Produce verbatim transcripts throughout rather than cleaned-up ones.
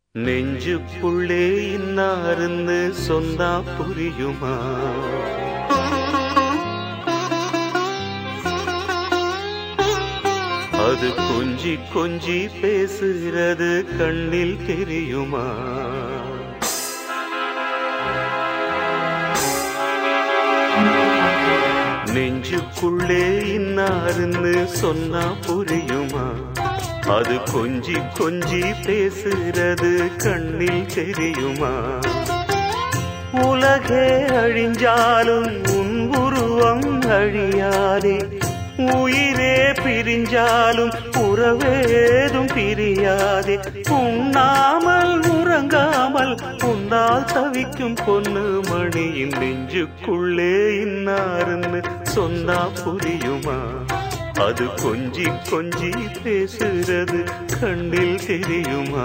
நெஞ்சுக்குள்ளே இன்னாருன்னு சொன்னா புரியுமா? அது கொஞ்சி கொஞ்சி பேசுகிறது கண்ணில் தெரியுமா? நெஞ்சுக்குள்ளே இன்னாருன்னு சொன்னா புரியுமா? அது கொஞ்சி கொஞ்சி பேசுறது கண்ணில் தெரியுமா? உலகே அழிஞ்சாலும் உன் உருவம் அழியாதே, உயிரே பிரிஞ்சாலும் உறவேதும் பிரியாதே. உண்ணாமல் உறங்காமல் உன்னால் தவிக்கும் பொண்ணு மணியின் நெஞ்சுக்குள்ளே இன்னாருன்னு சொன்னா புரியுமா? அது கொஞ்சி கொஞ்சி பேசுறது கண்ணில் தெரியுமா?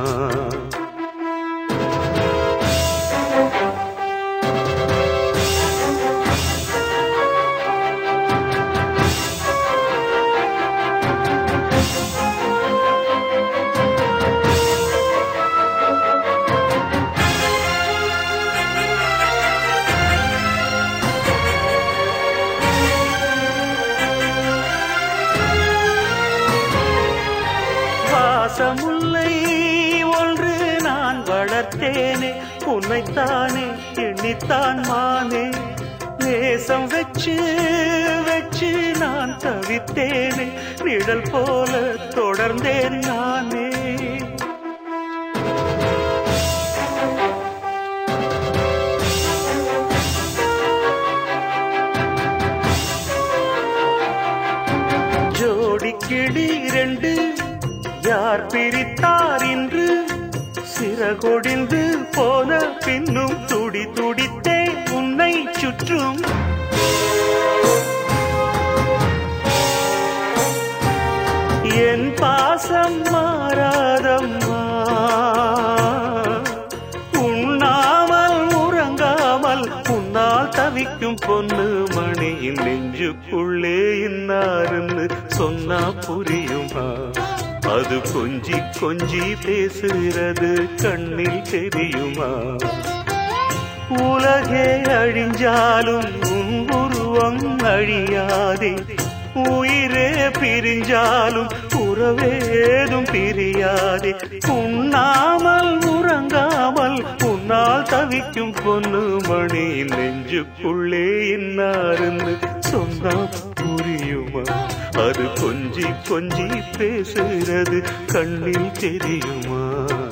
முல்லை ஒன்று நான் வளர்த்தேனே, உன்னைத்தானே எண்ணித்தான் மானே. நேசம் வச்சு வச்சு நான் தவித்தேனே, நிழல் போல தொடர்ந்தேன் நானே. ஜோடி கிளி ரெண்டு யார் பிரித்தார் இன்று? சிறகொடிந்து போன பின்னும் துடி துடித்தே உன்னை சுற்றும். என் பாசம் மாறாதம்மா, உண்ணாமல் உறங்காமல் உன்னால் தவிக்கும் பொண்ணு மணியின் நெஞ்சுக்குள்ளே இன்னாருன்னு சொன்னா புரியுமா? அது கொஞ்சி கொஞ்சி பேசுகிறது கண்ணில் தெரியுமா? உலகே அழிஞ்சாலும் உன் உருவம் அழியாதே, உயிரே பிரிஞ்சாலும் உறவேதும் பிரியாதே. உண்ணாமல் உறங்காமல் உன்னால் தவிக்கும் பொண்ணு மணியின் நெஞ்சுக்குள்ளே இன்னாருன்னு சொன்னா புரியுமா? அது கொஞ்சி கொஞ்சி பேசுகிறது கண்ணில் தெரியுமா?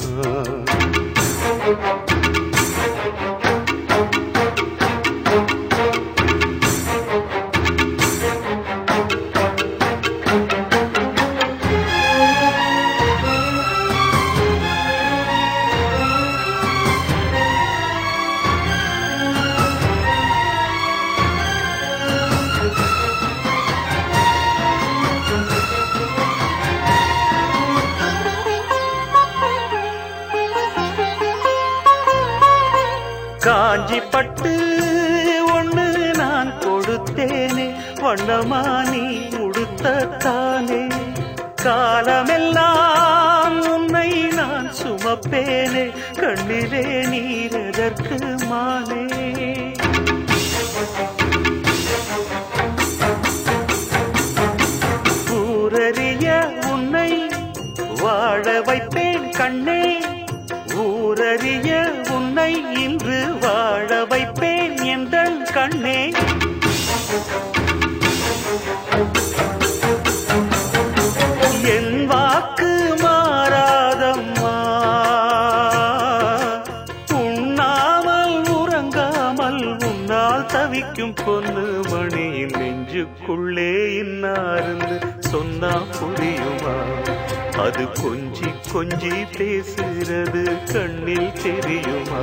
காஞ்சி பட்டு ஒண்ணு நான் கொடுத்தேனே, வண்ணமா நீ உடுத்தத்தானே. காலமெல்லாம் உன்னை நான் சுமப்பேனே, கண்ணிலே நீரதற்கு மானே. ஊரறிய உன்னை வாழ வைப்பேன் கண்ணே, ஊரறிய உன்னை இன்று வாழ வைப்பேன் எந்தன் கண்ணே. என் வாக்கு மாறாதம்மா, உண்ணாமல் உறங்காமல் உன்னால் தவிக்கும் பொண்ணு மணியின் நெஞ்சுக்குள்ளே இன்னாருன்னு சொன்னா புரியுமா? அது கொஞ்சி கொஞ்சி பேசுகிறது கண்ணில் தெரியுமா?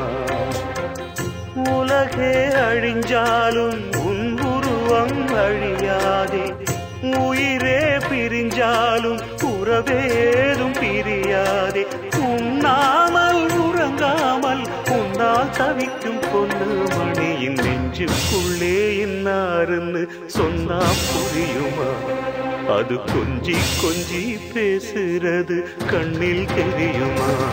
உலகே அழிஞ்சாலும் உன் உருவம் அழியாதே, உயிரே பிரிஞ்சாலும் உறவேதும் பிரியாதே. உண்ணாமல் உறங்காமல் உன்னால் தவிக்கும் பொண்ணு மணியின் நெஞ்சுக்குள்ளே இன்னாருன்னு சொன்னா புரியுமா? அது கொஞ்சி கொஞ்சி பேசுறது கண்ணில் தெரியுமா?